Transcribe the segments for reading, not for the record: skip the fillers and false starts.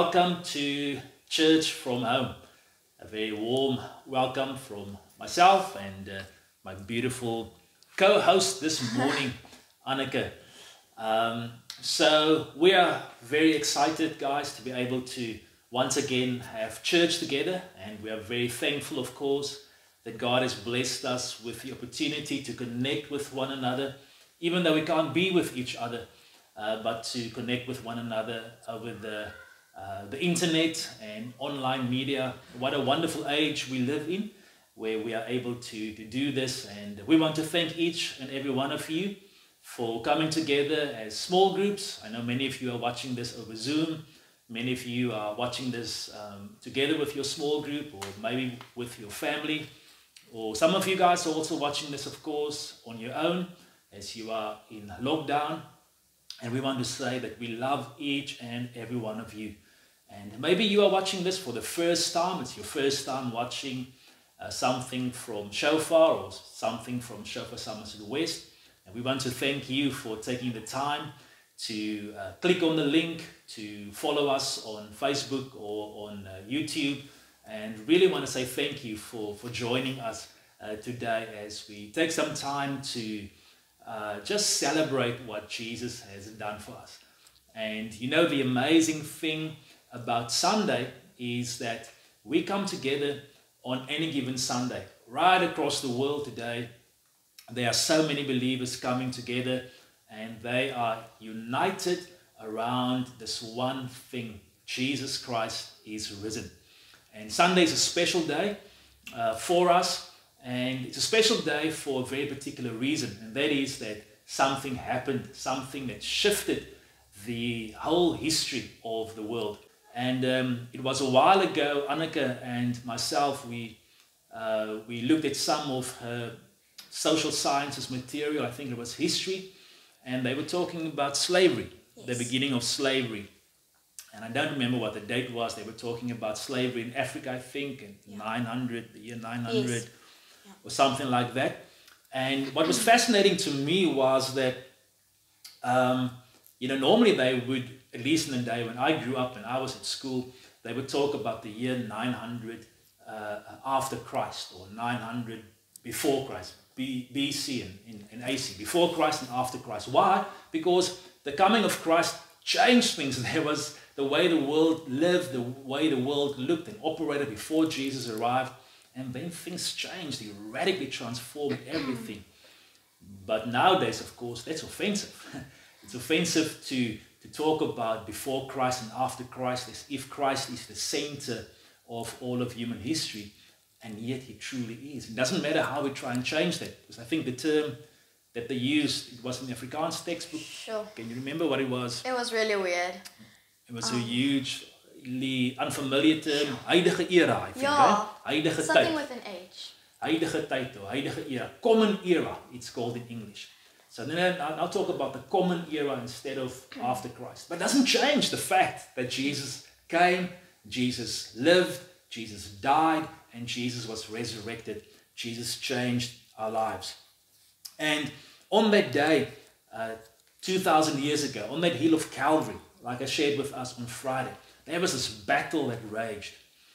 welcome to Church from Home. A very warm welcome from myself and my beautiful co-host this morning, Anneke. So we are very excited, guys, to be able to once again have church together, and we are very thankful, of course, that God has blessed us with the opportunity to connect with one another, even though we can't be with each other, but to connect with one another over the internet and online media. What a wonderful age we live in, where we are able to do this, and we want to thank each and every one of you for coming together as small groups. I know many of you are watching this over Zoom. Many of you are watching this together with your small group, or maybe with your family, or some of you guys are also watching this, of course, on your own as you are in lockdown. And we want to say that we love each and every one of you. And maybe you are watching this for the first time. It's your first time watching something from Shofar or something from Shofar Somerset West. And we want to thank you for taking the time to click on the link, to follow us on Facebook or on YouTube. And really want to say thank you for joining us today as we take some time to just celebrate what Jesus has done for us. And you know, the amazing thing about Sunday is that we come together on any given Sunday. Right across the world today, there are so many believers coming together, and they are united around this one thing: Jesus Christ is risen. And Sunday is a special day for us, and it's a special day for a very particular reason, and that is that something happened, something that shifted the whole history of the world. And it was a while ago, Anneke and myself, we looked at some of her social sciences material. I think it was history, and they were talking about slavery, the beginning of slavery. And I don't remember what the date was. They were talking about slavery in Africa, I think, in 900, the year 900, or something like that. And what was fascinating to me was that, normally they would, at least in the day when I grew up and I was at school, they would talk about the year 900 after Christ, or 900 before Christ, BC and AC, before Christ and after Christ. Why? Because the coming of Christ changed things. There was the way the world lived, the way the world looked and operated before Jesus arrived, and then things changed. He radically transformed everything. But nowadays, of course, that's offensive. It's offensive to talk about before Christ and after Christ as if Christ is the center of all of human history, and yet he truly is. It doesn't matter how we try and change that, because I think the term that they used, it was in the Afrikaans textbook. Sure. Can you remember what it was? It was really weird. It was a hugely unfamiliar term. Huidige era, I think. Yeah, Huidige something tyd. with an H. Huidige tyd or huidige era. Common era, it's called in English. So then I'll talk about the common era instead of after Christ. But it doesn't change the fact that Jesus came, Jesus lived, Jesus died, and Jesus was resurrected. Jesus changed our lives. And on that day, 2,000 years ago, on that hill of Calvary, like I shared with us on Friday, there was this battle that raged.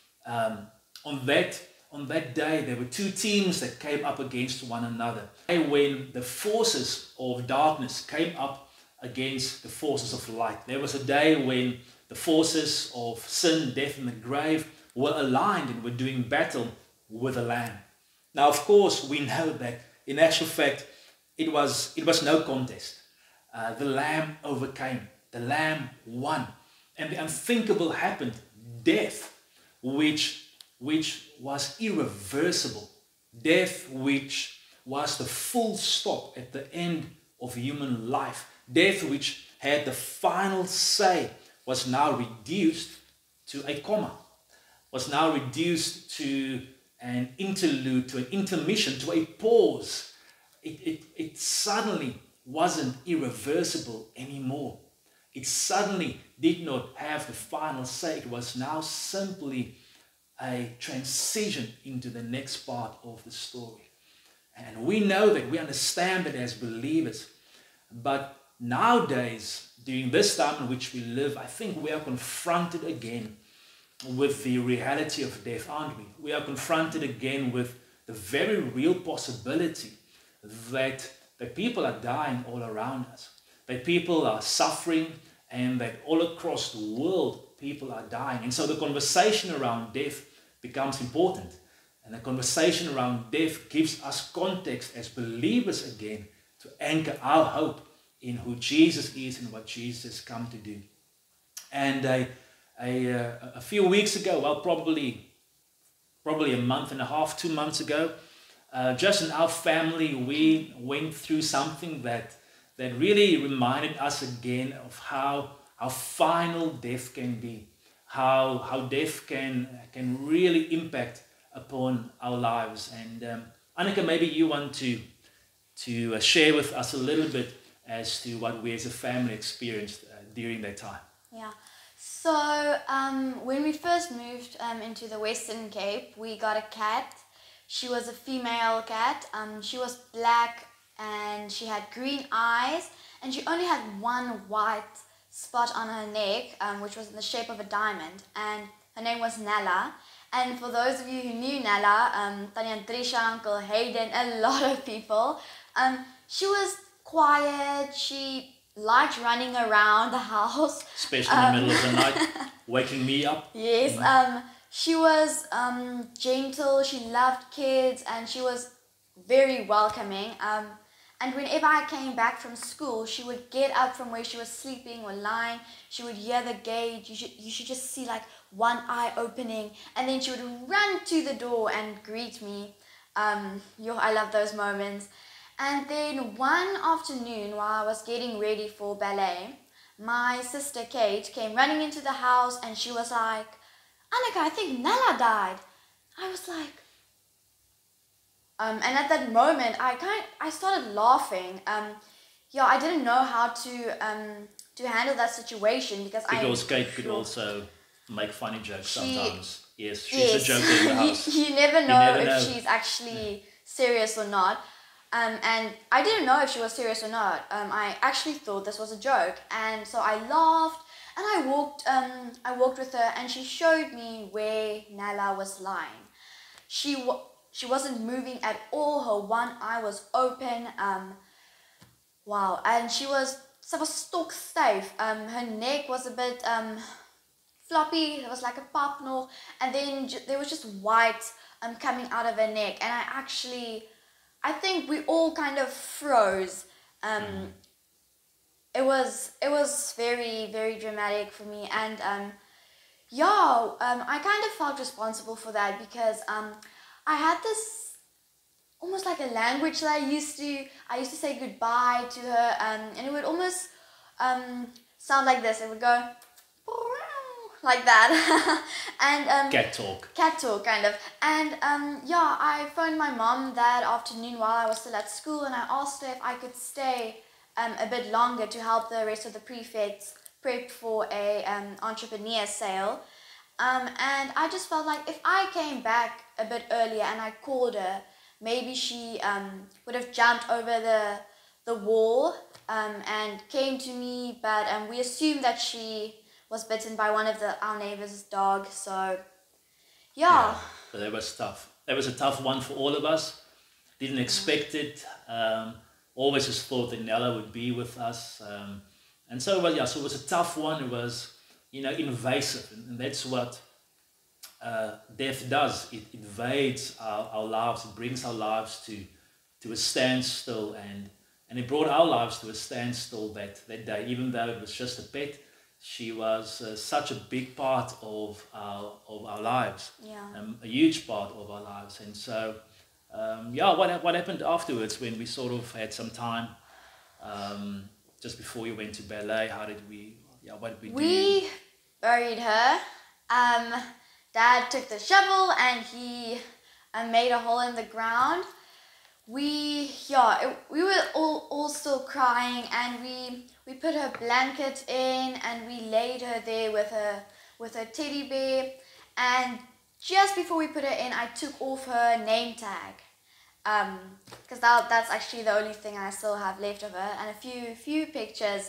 On that day, there were two teams that came up against one another. When the forces of darkness came up against the forces of light, there was a day when the forces of sin, death, and the grave were aligned and were doing battle with the Lamb. Now, of course, we know that in actual fact, it was no contest. The Lamb overcame. The Lamb won. And the unthinkable happened. Death, which was irreversible. Death, which was the full stop at the end of human life. Death, which had the final say, was now reduced to a comma. Was now reduced to an interlude, to an intermission, to a pause. It suddenly wasn't irreversible anymore. It suddenly did not have the final say. It was now simply a transition into the next part of the story. And we know that, we understand that as believers. But nowadays, during this time in which we live, I think we are confronted again with the reality of death, aren't we? We are confronted again with the very real possibility that people are dying all around us, that people are suffering, and that all across the world people are dying. And so the conversation around death becomes important. And the conversation around death gives us context as believers again to anchor our hope in who Jesus is and what Jesus has come to do. And a few weeks ago, well, probably a month and a half, 2 months ago, just in our family, we went through something that really reminded us again of how final death can be, how death can really impact upon our lives. And Annika, maybe you want to share with us a little bit as to what we as a family experienced during that time. Yeah. So when we first moved into the Western Cape, we got a cat. She was a female cat. She was black and she had green eyes, and she only had one white spot on her neck, which was in the shape of a diamond, and her name was Nella. And for those of you who knew Nella, Tanya and Trisha, Uncle Hayden, a lot of people, she was quiet. She liked running around the house. Especially in the middle of the night, waking me up. Yes, she was gentle, she loved kids, and she was very welcoming. And whenever I came back from school, she would get up from where she was sleeping or lying. She would hear the gate. You should just see like one eye opening, and then she would run to the door and greet me. I love those moments. And then one afternoon, while I was getting ready for ballet, my sister Kate came running into the house, and she was like, "Annika, I think Nella died." I was like, and at that moment, I started laughing. I didn't know how to handle that situation because Kate could also make funny jokes sometimes. Yes, she's a joker in the house. You never know if she's actually serious or not. And I didn't know if she was serious or not. I actually thought this was a joke, and so I laughed and I walked with her, and she showed me where Nella was lying. She wasn't moving at all. Her one eye was open. Wow, and she was stock safe. Her neck was a bit floppy. It was like a papknol, and then there was just white coming out of her neck, and I think we all kind of froze. It was very, very dramatic for me, and I kind of felt responsible for that because I had this almost like a language that I used to say goodbye to her, and it would almost sound like this. It would go like that. And cat talk kind of. And I phoned my mom that afternoon while I was still at school, and I asked her if I could stay a bit longer to help the rest of the prefects prep for a entrepreneur sale. And I just felt like if I came back a bit earlier and I called her, maybe she would have jumped over the wall and came to me, but we assumed that she was bitten by one of our neighbors' dog. So yeah, but that was tough. That was a tough one for all of us. Didn't expect it. Always just thought that Nella would be with us, and so so it was a tough one. It was invasive, and that's what death does. It invades our lives. It brings our lives to a standstill, and it brought our lives to a standstill that day. Even though it was just a pet, she was such a big part of our lives, a huge part of our lives. And so what happened afterwards when we sort of had some time just before you went to ballet? What did we do? We buried her. Dad took the shovel and he made a hole in the ground. We were all still crying, and we put her blanket in and we laid her there with her teddy bear. And just before we put her in, I took off her name tag, because that's actually the only thing I still have left of her, and a few pictures.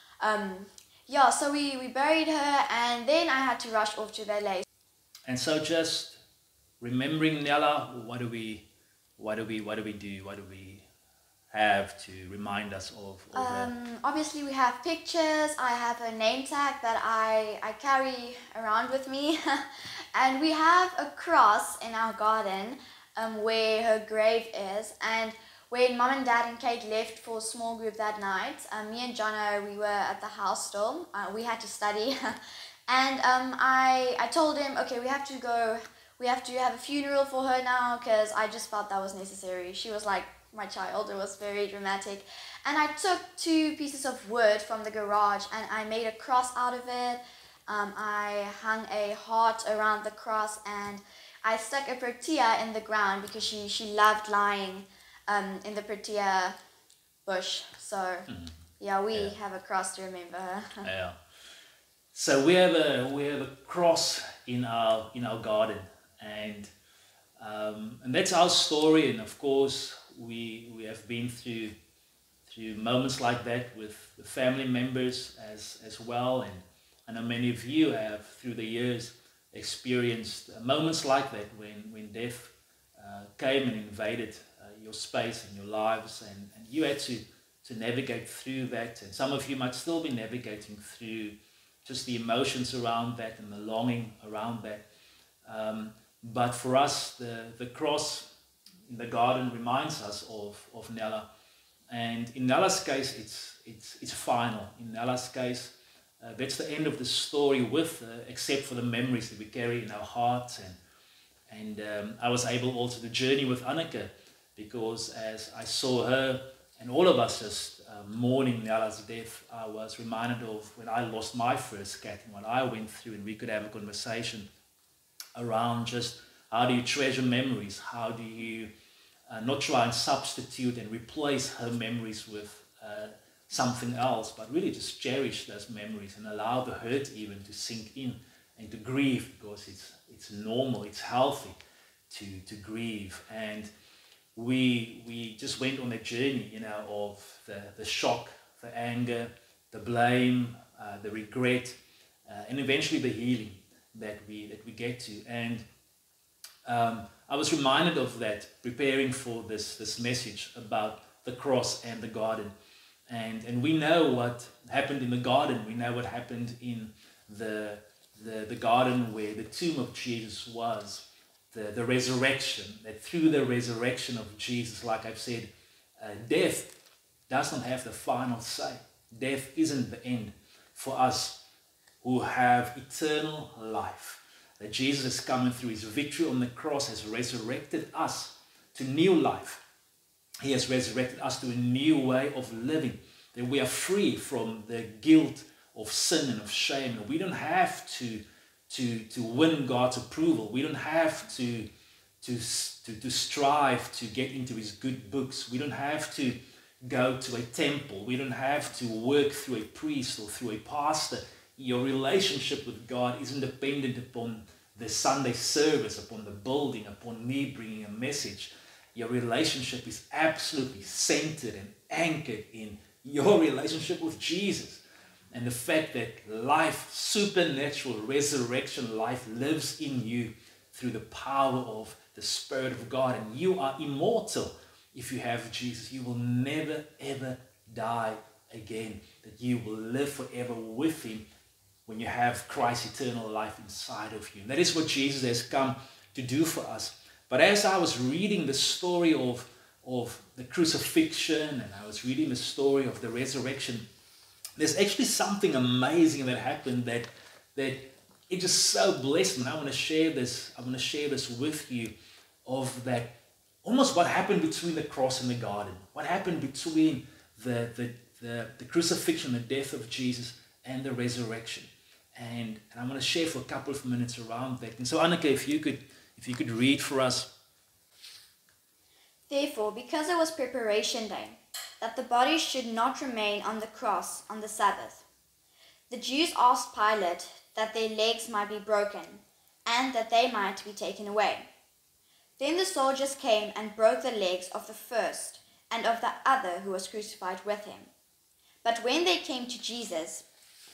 Yeah, so we buried her, and then I had to rush off to ballet. And so just remembering Nella, what do we do? What do we have to remind us of her? Obviously we have pictures. I have a name tag that I carry around with me. And we have a cross in our garden where her grave is. And when Mom and Dad and Kate left for a small group that night, me and Jono, we were at the house still. We had to study. And I told him, okay, we have to have a funeral for her now, because I just felt that was necessary. She was like my child. It was very dramatic. And I took 2 pieces of wood from the garage and I made a cross out of it. I hung a heart around the cross, and I stuck a protea in the ground because she loved lying in the protea bush. So yeah, we have a cross to remember her. Yeah. So we have a cross in our garden, and that's our story. And of course, we have been through moments like that with the family members as well, and I know many of you have through the years experienced moments like that when death came and invaded your space and your lives, and you had to navigate through that. And some of you might still be navigating through just the emotions around that and the longing around that. But for us, the cross in the garden reminds us of Nella. And in Nella's case, it's final. In Nella's case, that's the end of the story except for the memories that we carry in our hearts. And I was able also to journey with Anneke, because as I saw her and all of us just mourning Nella's death, I was reminded of when I lost my first cat and what I went through, and we could have a conversation around just how do you treasure memories, how do you not try and substitute and replace her memories with something else, but really just cherish those memories and allow the hurt even to sink in and to grieve, because it's normal, it's healthy to grieve. And we just went on a journey, of the shock, the anger, the blame, the regret, and eventually the healing that we get to. And I was reminded of that preparing for this message about the cross and the garden. And we know what happened in the garden. We know what happened in the garden where the tomb of Jesus was. The resurrection, that through the resurrection of Jesus, like I've said, death does not have the final say. Death isn't the end for us who have eternal life. That Jesus has come and through his victory on the cross has resurrected us to new life. He has resurrected us to a new way of living. That we are free from the guilt of sin and of shame. And we don't have to win God's approval. We don't have to strive to get into his good books. We don't have to go to a temple. We don't have to work through a priest or through a pastor. Your relationship with God isn't dependent upon the Sunday service, upon the building, upon me bringing a message. Your relationship is absolutely centered and anchored in your relationship with Jesus. And the fact that life, supernatural resurrection life, lives in you through the power of the Spirit of God. And you are immortal if you have Jesus. You will never, ever die again. That you will live forever with him when you have Christ's eternal life inside of you. And that is what Jesus has come to do for us. But as I was reading the story of the crucifixion, and I was reading the story of the resurrection, there's actually something amazing that happened that it just so blessed me. And I want to share this with you, of that almost what happened between the cross and the garden. What happened between the crucifixion, the death of Jesus, and the resurrection. And I'm going to share for a couple of minutes around that. And so Anneke, if you could read for us. Therefore, because it was preparation day, that the body should not remain on the cross on the Sabbath, the Jews asked Pilate that their legs might be broken, and that they might be taken away. Then the soldiers came and broke the legs of the first and of the other who was crucified with him. But when they came to Jesus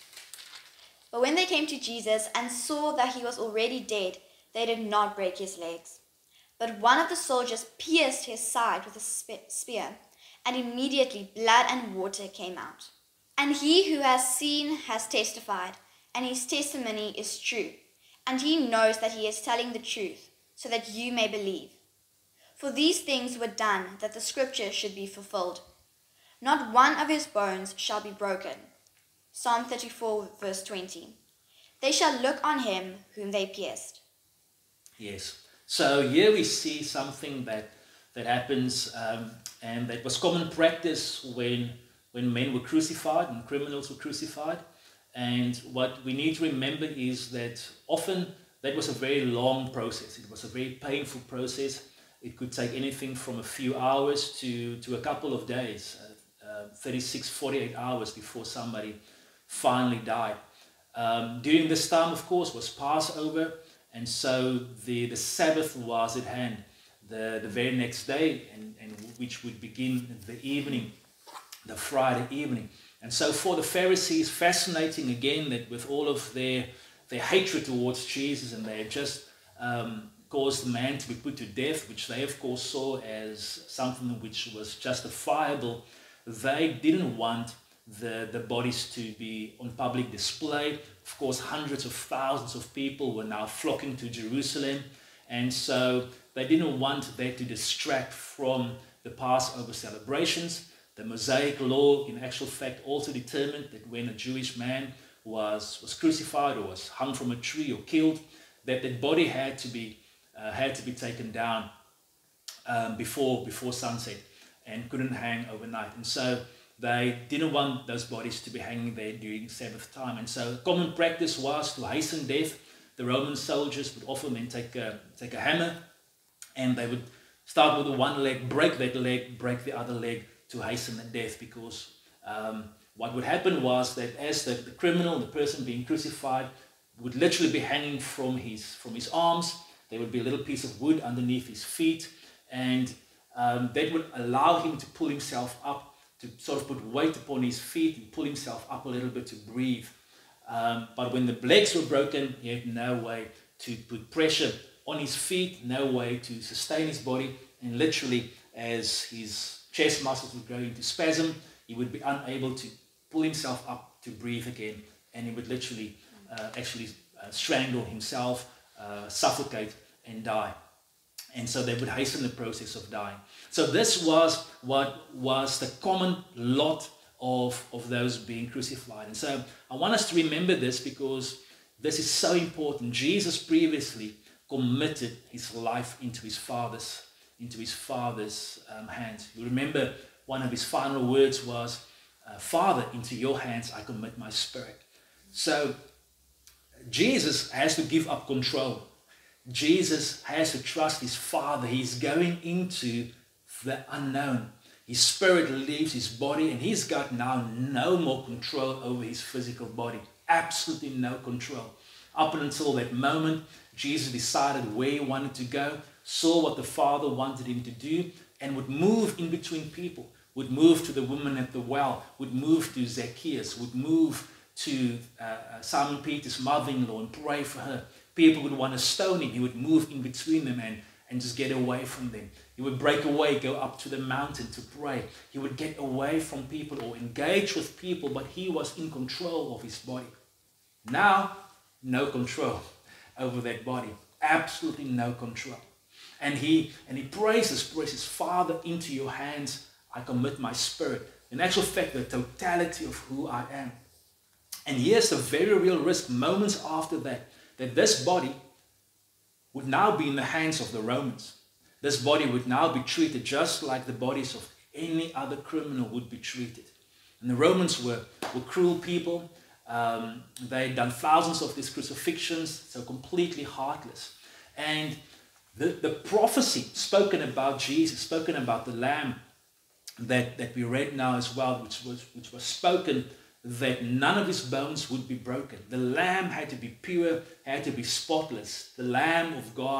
and saw that he was already dead, they did not break his legs. But one of the soldiers pierced his side with a spear, and immediately blood and water came out. And he who has seen has testified, and his testimony is true, and he knows that he is telling the truth, so that you may believe. For these things were done, that the scripture should be fulfilled. Not one of his bones shall be broken. Psalm 34, verse 20. They shall look on him whom they pierced. Yes. So here we see something that happens, and that was common practice when men were crucified and criminals were crucified. And what we need to remember is that often that was a very long process. It was a very painful process. It could take anything from a few hours to a couple of days, 36, 48 hours before somebody finally died. During this time, of course, was Passover, and so the Sabbath was at hand, the very next day, and which would begin the evening, the Friday evening. And so for the Pharisees, fascinating again that with all of their hatred towards Jesus, and they had just caused the man to be put to death, which they of course saw as something which was justifiable, they didn't want the bodies to be on public display. Of course, hundreds of thousands of people were now flocking to Jerusalem, and so they didn't want that to distract from the Passover celebrations. The Mosaic law, in actual fact, also determined that when a Jewish man was crucified or was hung from a tree or killed, that body had to be taken down before sunset and couldn't hang overnight. And so they didn't want those bodies to be hanging there during Sabbath time. And so common practice was to hasten death. The Roman soldiers would often then take a hammer, and they would start with the one leg, break that leg, break the other leg to hasten the death, because what would happen was that as the criminal, the person being crucified, would literally be hanging from his arms, there would be a little piece of wood underneath his feet, and that would allow him to pull himself up, to sort of put weight upon his feet and pull himself up a little bit to breathe. But when the legs were broken, he had no way to put pressure on his feet, no way to sustain his body, and literally as his chest muscles would go into spasm, he would be unable to pull himself up to breathe again, and he would literally strangle himself, suffocate and die. And so they would hasten the process of dying. So this was what was the common lot of those being crucified. And so I want us to remember this, because this is so important. Jesus previously committed his life into his Father's hands. You remember one of his final words was, Father, into your hands I commit my spirit. So Jesus has to give up control. Jesus has to trust his Father. He's going into the unknown. His spirit leaves his body, and he's got now no more control over his physical body. Absolutely no control. Up until that moment, Jesus decided where he wanted to go, saw what the Father wanted him to do, and would move in between people, would move to the woman at the well, would move to Zacchaeus, would move to Simon Peter's mother-in-law and pray for her. People would want to stone him. He would move in between them and just get away from them. He would break away, go up to the mountain to pray. He would get away from people or engage with people, but he was in control of his body. Now, no control over that body. Absolutely no control. And he prays his Father, into your hands I commit my spirit. In actual fact, the totality of who I am. And here's the very real risk moments after that this body would now be in the hands of the Romans. This body would now be treated just like the bodies of any other criminal would be treated. And the Romans were cruel people. They had done thousands of these crucifixions, so completely heartless. And the prophecy spoken about Jesus, spoken about the Lamb that we read now as well, which was spoken, that none of his bones would be broken. The Lamb had to be pure, had to be spotless. The Lamb of God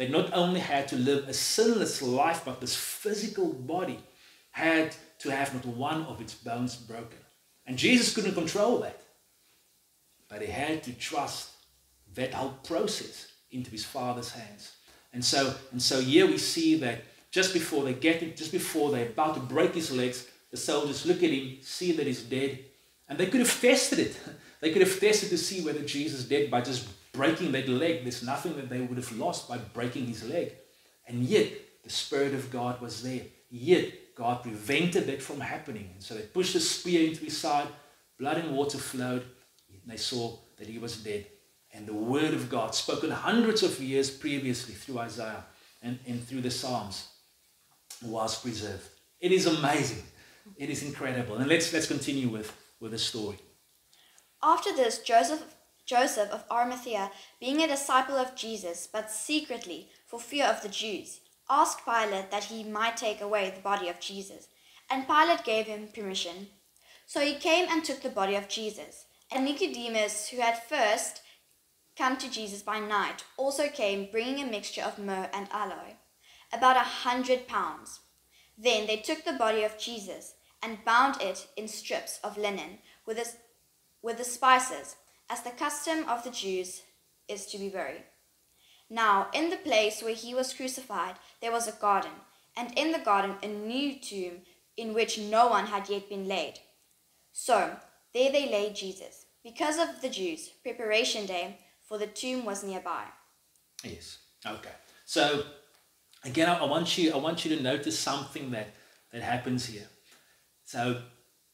that not only had to live a sinless life, but this physical body had to have not one of its bones broken. And Jesus couldn't control that. But he had to trust that whole process into his Father's hands. And so here we see that just before they're about to break his legs, the soldiers look at him, see that he's dead, and they could have tested it. They could have tested to see whether Jesus is dead by just breaking that leg. There's nothing that they would have lost by breaking his leg. And yet, the Spirit of God was there. Yet, God prevented that from happening. And so they pushed a spear into his side, blood and water flowed, and they saw that he was dead. And the word of God, spoken hundreds of years previously through Isaiah and through the Psalms, was preserved. It is amazing. It is incredible. And let's continue with the story. After this, Joseph of Arimathea, being a disciple of Jesus, but secretly for fear of the Jews, asked Pilate that he might take away the body of Jesus. And Pilate gave him permission. So he came and took the body of Jesus. And Nicodemus, who had first come to Jesus by night, also came, bringing a mixture of myrrh and aloe, about 100 pounds. Then they took the body of Jesus and bound it in strips of linen with the spices, as the custom of the Jews is to be buried. Now, in the place where he was crucified, there was a garden, and in the garden a new tomb in which no one had yet been laid. So there they laid Jesus. Because of the Jews, preparation day, for the tomb was nearby. Yes. Okay. So again, I want you to notice something that happens here. So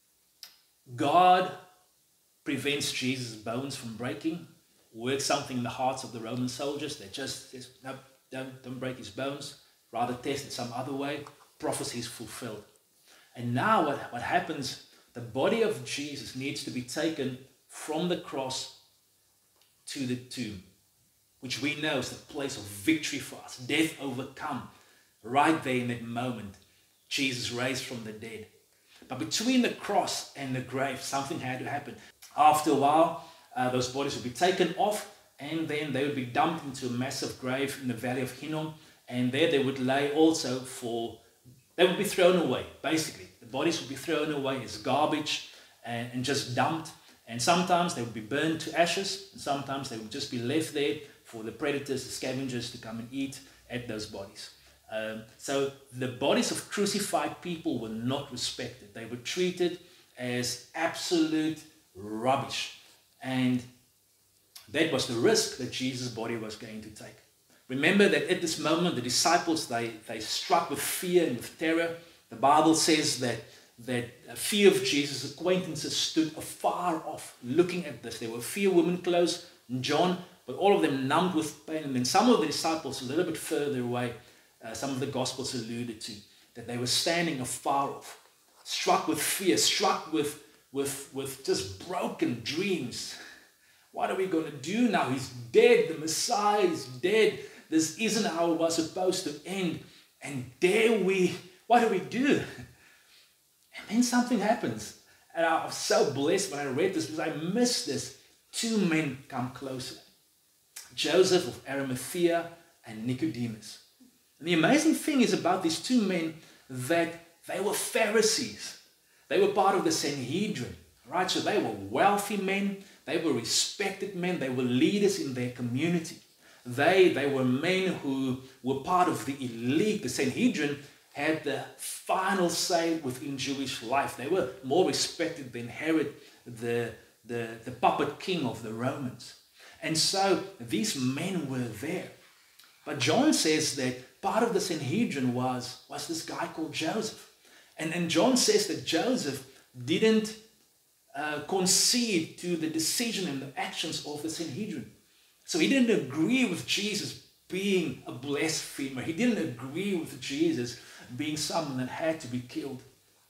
God prevents Jesus' bones from breaking, works something in the hearts of the Roman soldiers. They just says, no, don't break his bones. Rather test it some other way. Prophecy is fulfilled. And now what happens, the body of Jesus needs to be taken from the cross to the tomb, which we know is the place of victory for us, death overcome. Right there in that moment, Jesus raised from the dead. But between the cross and the grave, something had to happen. After a while, those bodies would be taken off, and then they would be dumped into a massive grave in the valley of Hinnom, and there they would lay also they would be thrown away, basically. The bodies would be thrown away as garbage and just dumped. And sometimes they would be burned to ashes, and sometimes they would just be left there for the predators, the scavengers to come and eat at those bodies. So the bodies of crucified people were not respected. They were treated as absolute rubbish. And that was the risk that Jesus' body was going to take. Remember that at this moment, the disciples, they struck with fear and with terror. The Bible says that few of Jesus' acquaintances stood afar off looking at this. There were few women close, John, but all of them numbed with pain. And then some of the disciples a little bit further away, some of the Gospels alluded to, that they were standing afar off, struck with fear, struck with just broken dreams. What are we going to do now? He's dead. The Messiah is dead. This isn't how it was supposed to end. And what do we do? And then something happens. And I was so blessed when I read this because I missed this. Two men come closer. Joseph of Arimathea and Nicodemus. And the amazing thing is about these two men that they were Pharisees. They were part of the Sanhedrin, right? So they were wealthy men. They were respected men. They were leaders in their community. They were men who were part of the elite. The Sanhedrin had the final say within Jewish life. They were more respected than Herod, the puppet king of the Romans. And so these men were there. But John says that part of the Sanhedrin was this guy called Joseph. And John says that Joseph didn't concede to the decision and the actions of the Sanhedrin. So he didn't agree with Jesus being a blasphemer. He didn't agree with Jesus being someone that had to be killed.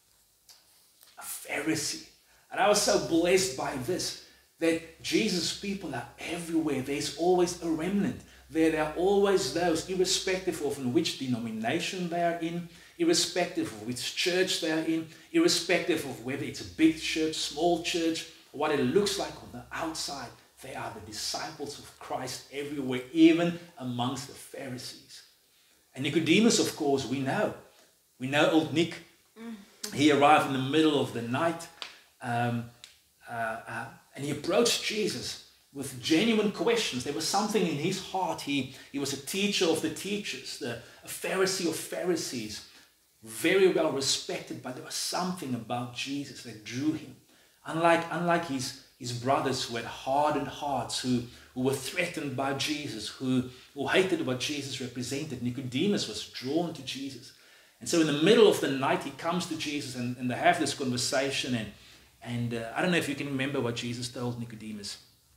A Pharisee. And I was so blessed by this, that Jesus' people are everywhere. There's always a remnant. There are always those, irrespective of in which denomination they are in, irrespective of which church they are in, irrespective of whether it's a big church, small church, what it looks like on the outside. They are the disciples of Christ everywhere, even amongst the Pharisees. And Nicodemus, of course, we know. We know old Nick. He arrived in the middle of the night and he approached Jesus with genuine questions. There was something in his heart. He was a teacher of the teachers, a Pharisee of Pharisees, very well respected, but there was something about Jesus that drew him. Unlike his brothers who had hardened hearts, who were threatened by Jesus, who hated what Jesus represented, Nicodemus was drawn to Jesus. And so in the middle of the night, he comes to Jesus and they have this conversation. And I don't know if you can remember what Jesus told Nicodemus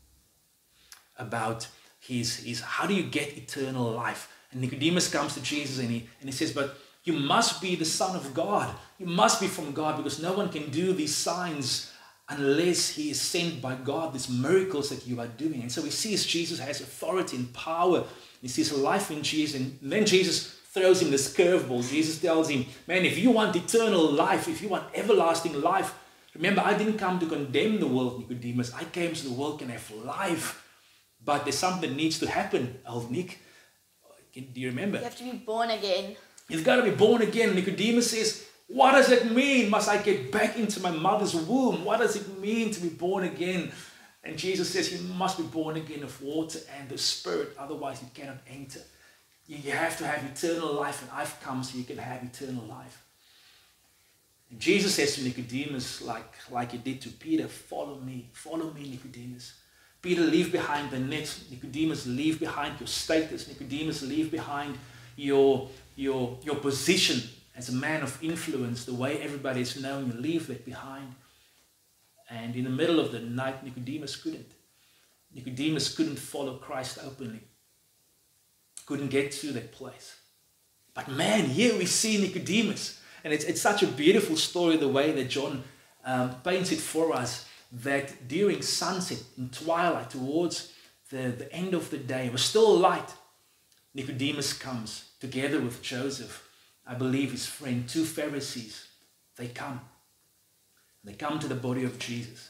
about his how do you get eternal life? And Nicodemus comes to Jesus and he says, but you must be the Son of God. You must be from God, because no one can do these signs unless he is sent by God, these miracles that you are doing. And so he sees Jesus has authority and power. He sees life in Jesus. And then Jesus throws him this curveball. Jesus tells him, man, if you want eternal life, if you want everlasting life, remember, I didn't come to condemn the world, Nicodemus. I came so the world can have life. But there's something that needs to happen, old Nick. Do you remember? You have to be born again. You've got to be born again. Nicodemus says, what does it mean? Must I get back into my mother's womb? What does it mean to be born again? And Jesus says, you must be born again of water and the Spirit. Otherwise, you cannot enter. You have to have eternal life, and I've come so you can have eternal life. And Jesus says to Nicodemus, like he did to Peter, follow me, Nicodemus. Peter, leave behind the net. Nicodemus, leave behind your status. Nicodemus, leave behind your position as a man of influence, the way everybody is known. You leave that behind. And in the middle of the night, Nicodemus couldn't. Nicodemus couldn't follow Christ openly. Couldn't get to that place. But man, here we see Nicodemus. And it's such a beautiful story, the way that John paints it for us, that during sunset, in twilight, towards the end of the day, it was still light. Nicodemus comes together with Joseph, I believe his friend, 2 Pharisees. They come. They come to the body of Jesus.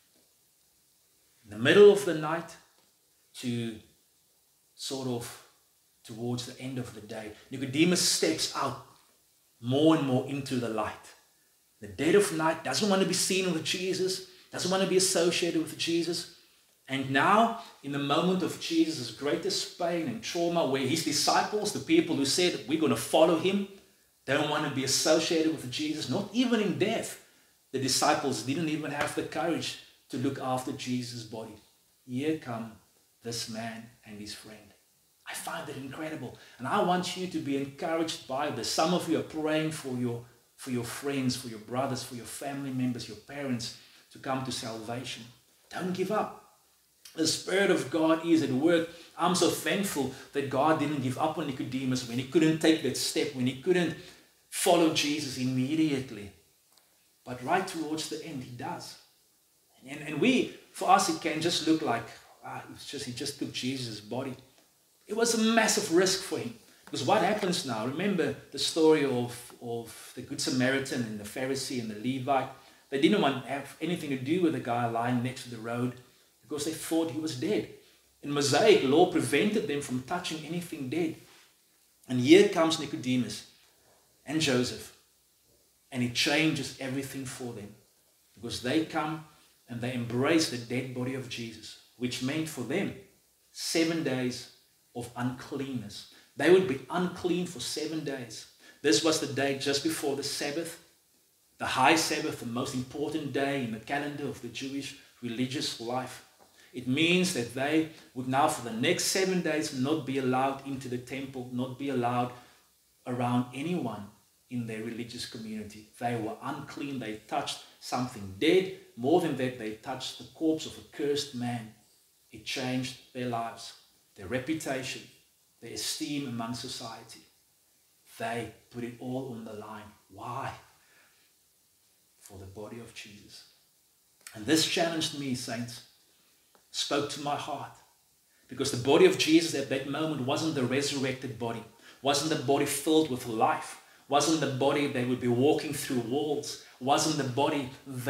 In the middle of the night, to sort of towards the end of the day, Nicodemus steps out more and more into the light. The dead of night, doesn't want to be seen with Jesus, doesn't want to be associated with Jesus. And now, in the moment of Jesus' greatest pain and trauma, where his disciples, the people who said, we're going to follow him, don't want to be associated with Jesus, not even in death. The disciples didn't even have the courage to look after Jesus' body. Here come this man and his friend. I find it incredible. And I want you to be encouraged by this. Some of you are praying for your friends, for your brothers, for your family members, your parents to come to salvation. Don't give up. The Spirit of God is at work. I'm so thankful that God didn't give up on Nicodemus when he couldn't take that step, when he couldn't follow Jesus immediately. But right towards the end, he does. And for us, it can just look like, he just took Jesus' body. It was a massive risk for him. Because what happens now? Remember the story of the Good Samaritan and the Pharisee and the Levite. They didn't want to have anything to do with the guy lying next to the road because they thought he was dead. And Mosaic law prevented them from touching anything dead. And here comes Nicodemus and Joseph. And he changes everything for them. Because they come and they embrace the dead body of Jesus, which meant for them 7 days of uncleanness. They would be unclean for 7 days. This was the day just before the Sabbath, the high Sabbath, the most important day in the calendar of the Jewish religious life. It means that they would now for the next 7 days not be allowed into the temple, not be allowed around anyone in their religious community. They were unclean. They touched something dead. More than that, they touched the corpse of a cursed man. It changed their lives, their reputation, their esteem among society. They put it all on the line. Why? For the body of Jesus. And this challenged me, saints. Spoke to my heart. Because the body of Jesus at that moment wasn't the resurrected body. Wasn't the body filled with life. Wasn't the body that would be walking through walls. Wasn't the body that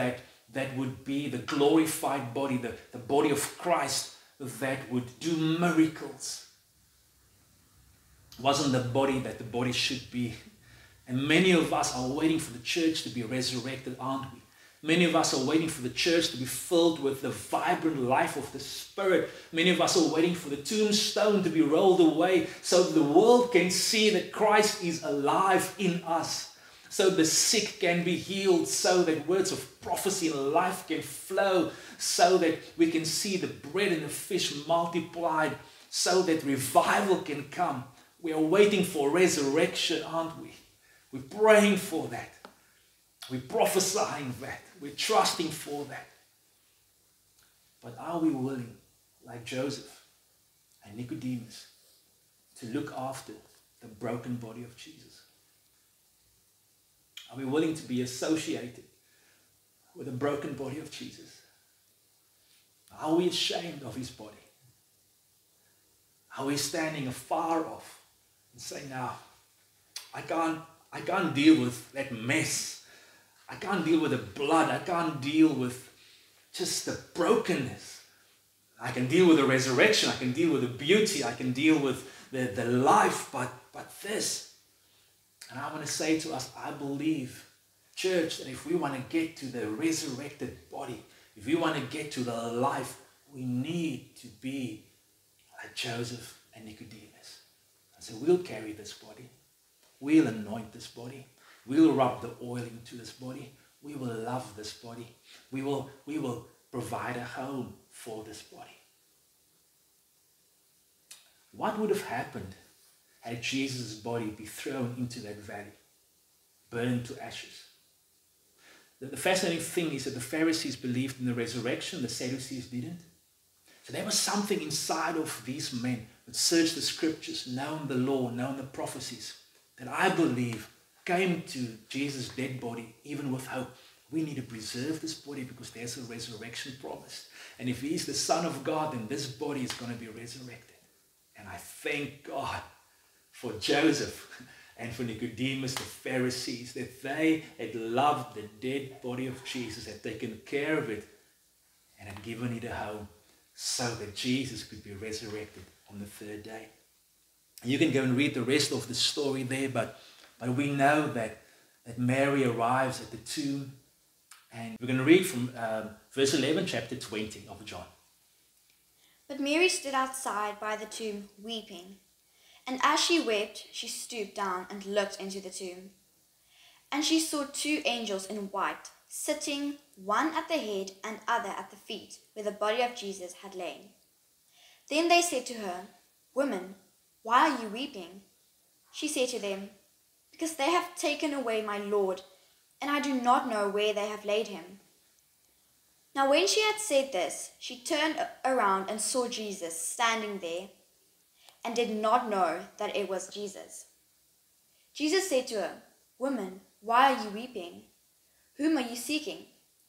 that would be the glorified body, the body of Christ that would do miracles. It wasn't the body that the body should be. And many of us are waiting for the church to be resurrected, aren't we? Many of us are waiting for the church to be filled with the vibrant life of the Spirit. Many of us are waiting for the tombstone to be rolled away so the world can see that Christ is alive in us. So the sick can be healed, so that words of prophecy and life can flow, so that we can see the bread and the fish multiplied, so that revival can come. We are waiting for resurrection, aren't we? We're praying for that. We're prophesying that. We're trusting for that. But are we willing, like Joseph and Nicodemus, to look after the broken body of Jesus? Are we willing to be associated with the broken body of Jesus? Are we ashamed of his body? Are we standing afar off and saying, "No, I can't deal with that mess. I can't deal with the blood. I can't deal with just the brokenness. I can deal with the resurrection. I can deal with the beauty. I can deal with the life, but this." And I want to say to us, I believe, church, that if we want to get to the resurrected body, if we want to get to the life, we need to be like Joseph and Nicodemus. And so we'll carry this body. We'll anoint this body. We'll rub the oil into this body. We will love this body. We will provide a home for this body. What would have happened had Jesus' body be thrown into that valley, burned to ashes? The fascinating thing is that the Pharisees believed in the resurrection, the Sadducees didn't. So there was something inside of these men that searched the scriptures, known the law, known the prophecies, that I believe came to Jesus' dead body even with hope. We need to preserve this body because there's a resurrection promised. And if he's the Son of God, then this body is going to be resurrected. And I thank God for Joseph and for Nicodemus, the Pharisees, that they had loved the dead body of Jesus, had taken care of it, and had given it a home so that Jesus could be resurrected on the third day. You can go and read the rest of the story there, but we know that Mary arrives at the tomb, and we're going to read from verse 11, chapter 20 of John. But Mary stood outside by the tomb weeping, and as she wept, she stooped down and looked into the tomb. And she saw two angels in white, sitting, one at the head and other at the feet, where the body of Jesus had lain. Then they said to her, "Woman, why are you weeping?" She said to them, "Because they have taken away my Lord, and I do not know where they have laid him." Now when she had said this, she turned around and saw Jesus standing there, and did not know that it was Jesus. Jesus said to her, "Woman, why are you weeping? Whom are you seeking?"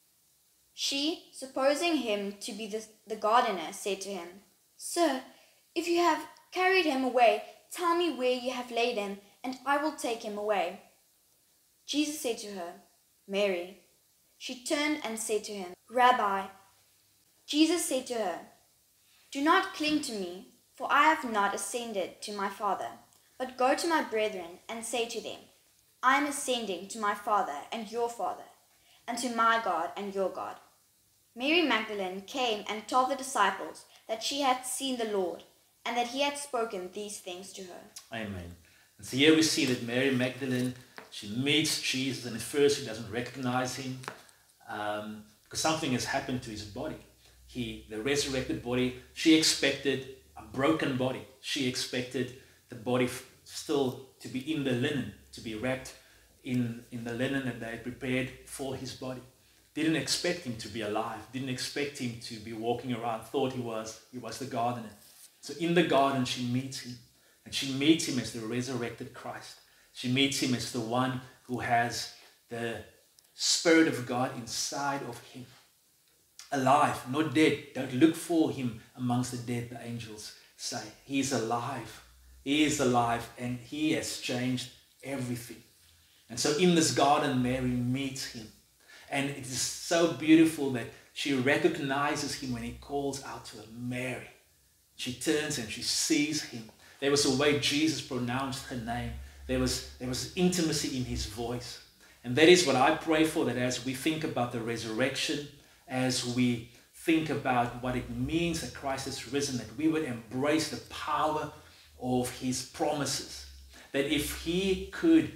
She, supposing him to be the gardener, said to him, "Sir, if you have carried him away, tell me where you have laid him, and I will take him away." Jesus said to her, "Mary." She turned and said to him, "Rabbi." Jesus said to her, "Do not cling to me, for I have not ascended to my Father, but go to my brethren and say to them, I am ascending to my Father and your Father, and to my God and your God." Mary Magdalene came and told the disciples that she had seen the Lord, and that he had spoken these things to her. Amen. And so here we see that Mary Magdalene, she meets Jesus, and at first she doesn't recognize him because something has happened to his body. The resurrected body, she expected a broken body. She expected the body still to be in the linen, to be wrapped in the linen that they had prepared for his body. Didn't expect him to be alive. Didn't expect him to be walking around. Thought he was the gardener. So in the garden she meets him. And she meets him as the resurrected Christ. She meets him as the one who has the Spirit of God inside of him. Alive, not dead. Don't look for him amongst the dead, the angels say. He is alive. He is alive, and he has changed everything. And so in this garden, Mary meets him. And it is so beautiful that she recognizes him when he calls out to her, Mary. She turns and she sees him. There was a way Jesus pronounced her name. There was intimacy in his voice. And that is what I pray for, that as we think about the resurrection, as we think about what it means that Christ has risen, that we would embrace the power of his promises. That if he could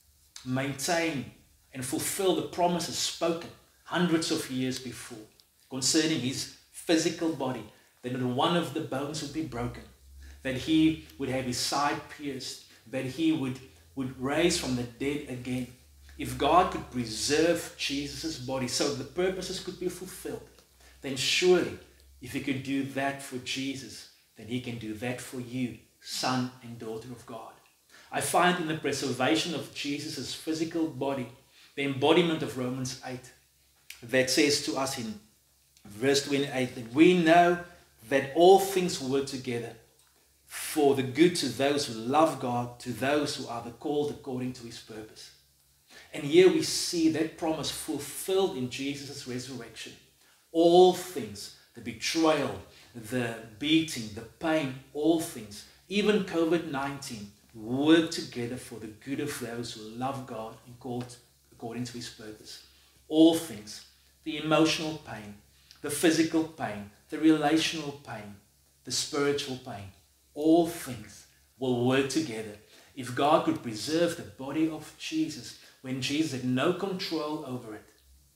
maintain and fulfill the promises spoken hundreds of years before concerning his physical body, that not one of the bones would be broken, that he would have his side pierced, that he would raise from the dead again. If God could preserve Jesus' body so the purposes could be fulfilled, then surely if he could do that for Jesus, then he can do that for you, son and daughter of God. I find in the preservation of Jesus' physical body the embodiment of Romans 8 that says to us in verse 28 that we know that all things work together for the good to those who love God, to those who are the called according to his purpose. And here we see that promise fulfilled in Jesus' resurrection. All things, the betrayal, the beating, the pain, all things, even COVID-19, work together for the good of those who love God and called according to his purpose. All things, the emotional pain, the physical pain, the relational pain, the spiritual pain, all things will work together. If God could preserve the body of Jesus when Jesus had no control over it,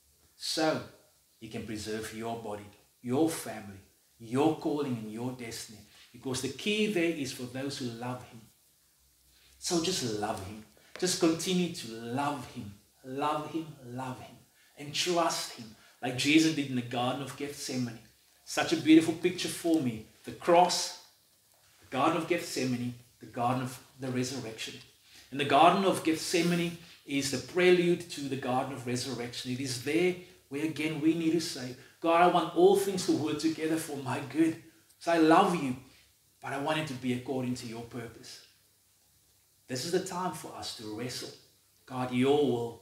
so he can preserve your body, your family, your calling and your destiny. Because the key there is for those who love him. So just love him. Just continue to love him, love him, love him, and trust him like Jesus did in the Garden of Gethsemane. Such a beautiful picture for me. The cross, the Garden of Gethsemane, the Garden of the Resurrection. And the Garden of Gethsemane is the prelude to the Garden of Resurrection. It is there where again we need to say, God, I want all things to work together for my good. So I love you, but I want it to be according to your purpose. This is the time for us to wrestle. God, your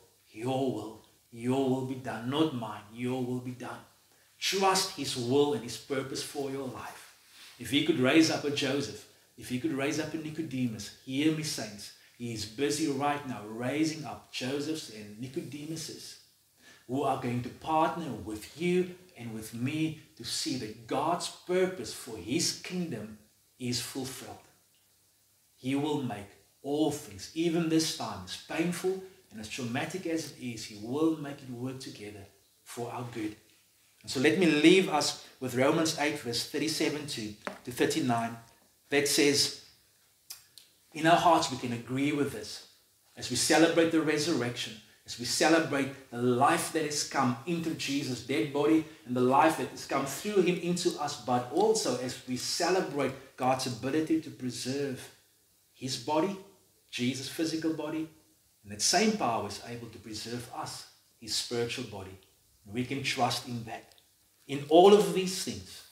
will be done, not mine, your will be done. Trust his will and his purpose for your life. If he could raise up a Joseph, if he could raise up a Nicodemus, hear me, saints, he is busy right now raising up Josephs and Nicodemuses who are going to partner with you and with me to see that God's purpose for his kingdom is fulfilled. He will make all things, even this time, as painful and as traumatic as it is, he will make it work together for our good. And so let me leave us with Romans 8 verse 37 to 39 that says, in our hearts we can agree with this as we celebrate the resurrection, as we celebrate the life that has come into Jesus' dead body and the life that has come through him into us, but also as we celebrate God's ability to preserve his body, Jesus' physical body, and that same power is able to preserve us, his spiritual body. We can trust in that. In all of these things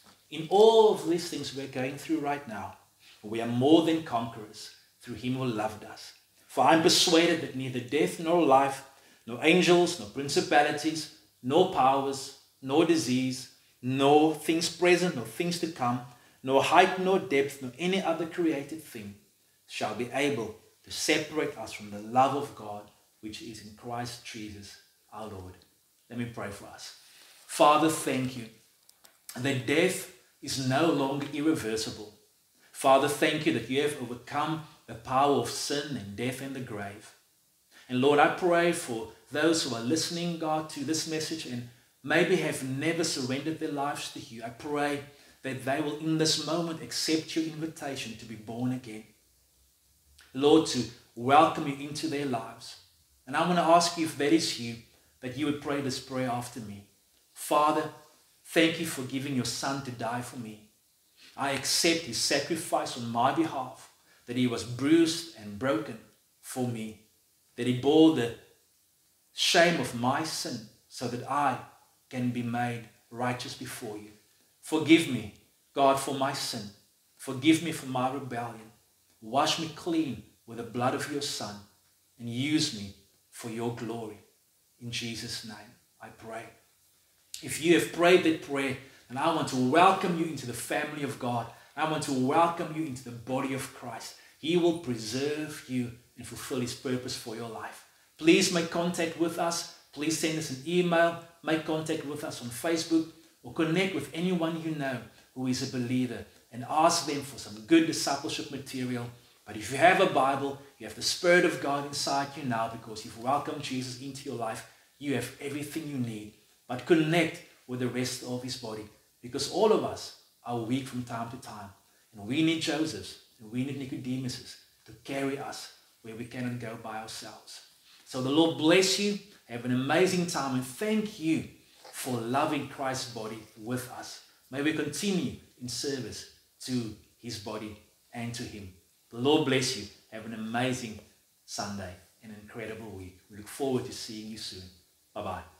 we're going through right now, we are more than conquerors through him who loved us. For I am persuaded that neither death nor life, nor angels, nor principalities, nor powers, nor disease, nor things present, nor things to come, nor height, nor depth, nor any other created thing shall be able to separate us from the love of God, which is in Christ Jesus our Lord. Let me pray for us. Father, thank you that death is no longer irreversible. Father, thank you that you have overcome the power of sin and death and the grave. And Lord, I pray for those who are listening, God, to this message and maybe have never surrendered their lives to you. I pray that they will in this moment accept your invitation to be born again. Lord, to welcome you into their lives. And I want to ask you, if that is you, that you would pray this prayer after me. Father, thank you for giving your son to die for me. I accept his sacrifice on my behalf, that he was bruised and broken for me, that he bore the shame of my sin so that I can be made righteous before you. Forgive me, God, for my sin. Forgive me for my rebellion. Wash me clean with the blood of your Son and use me for your glory. In Jesus' name, I pray. If you have prayed that prayer, then I want to welcome you into the family of God. I want to welcome you into the body of Christ. He will preserve you and fulfill His purpose for your life. Please make contact with us. Please send us an email. Make contact with us on Facebook, or connect with anyone you know who is a believer and ask them for some good discipleship material. But if you have a Bible, you have the Spirit of God inside you now because you've welcomed Jesus into your life, you have everything you need. But connect with the rest of His body, because all of us are weak from time to time. And we need Josephs and we need Nicodemuses to carry us where we cannot go by ourselves. So the Lord bless you. Have an amazing time, and thank you for loving Christ's body with us. May we continue in service to His body and to Him. The Lord bless you. Have an amazing Sunday and an incredible week. We look forward to seeing you soon. Bye-bye.